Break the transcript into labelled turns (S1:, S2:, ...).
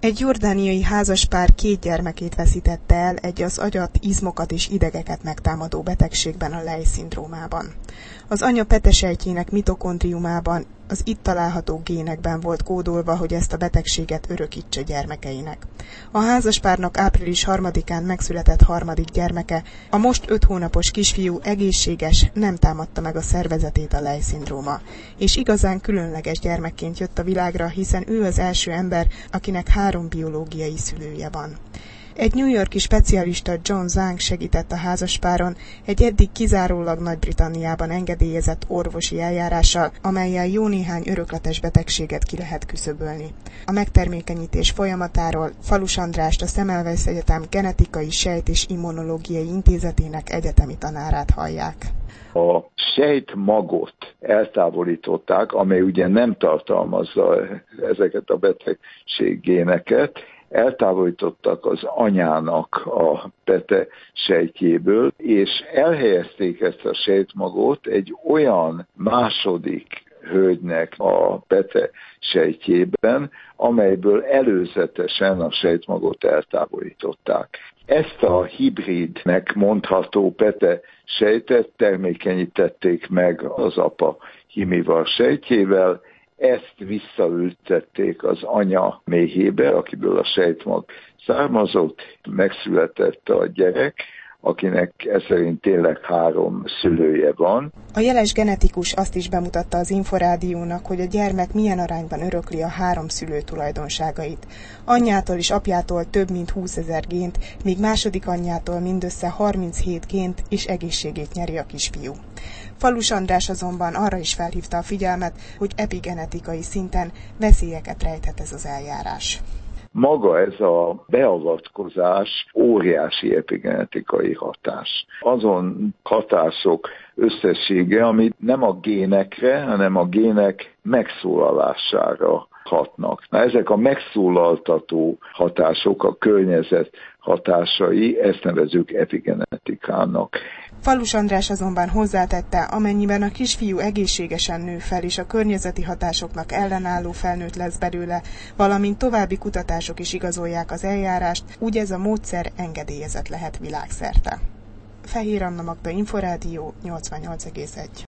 S1: Egy jordániai házaspár 2 gyermekét veszítette el egy az agyat, izmokat és idegeket megtámadó betegségben, a Leigh-szindrómában. Az anya petesejtjének mitokondriumában, az itt található génekben volt kódolva, hogy ezt a betegséget örökítse gyermekeinek. A házaspárnak április 3-án megszületett harmadik gyermeke, a most 5 hónapos kisfiú egészséges, nem támadta meg a szervezetét a Leigh-szindróma, és igazán különleges gyermekként jött a világra, hiszen ő az első ember, akinek 3 biológiai szülője van. Egy New York-i specialista, John Zhang segített a házaspáron egy eddig kizárólag Nagy-Britanniában engedélyezett orvosi eljárással, amellyel jó néhány örökletes betegséget ki lehet küszöbölni. A megtermékenyítés folyamatáról Falus Andrást, a Semmelweis Egyetem Genetikai Sejt- és Immunológiai Intézetének egyetemi tanárát hallják.
S2: A sejtmagot eltávolították, amely ugye nem tartalmazza ezeket a betegséggéneket, eltávolítottak az anyának a petesejtjéből, és elhelyezték ezt a sejtmagot egy olyan második hölgynek a petesejtjében, amelyből előzetesen a sejtmagot eltávolították. Ezt a hibridnek mondható petesejtet termékenyítették meg az apa himivar sejtjével, ezt visszaültették az anya méhébe, akiből a sejtmag származott, megszületett a gyerek, akinek ez szerint tényleg 3 szülője van.
S1: A jeles genetikus azt is bemutatta az Inforádiónak, hogy a gyermek milyen arányban örökli a 3 szülő tulajdonságait. Anyjától és apjától több mint 20 000 gént, míg második anyjától mindössze 37 gént, és egészségét nyeri a kisfiú. Falus András azonban arra is felhívta a figyelmet, hogy epigenetikai szinten veszélyeket rejthet ez az eljárás.
S2: Maga ez a beavatkozás óriási epigenetikai hatás. Azon hatások összessége, amit nem a génekre, hanem a gének megszólalására hatnak. Ezek a megszólaltató hatások, a környezet hatásai, ezt nevezzük epigenetikának.
S1: Falus András azonban hozzátette, amennyiben a kisfiú egészségesen nő fel és a környezeti hatásoknak ellenálló felnőtt lesz belőle, valamint további kutatások is igazolják az eljárást, úgy ez a módszer engedélyezett lehet világszerte. Fehér Anna Magda, Inforádió 88,1.